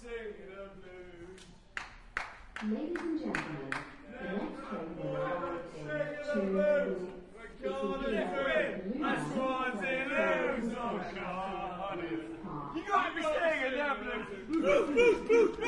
Ladies and gentlemen, the next train will arrive in 2 minutes. That's one's in loose, oh God. You got me staying at that place.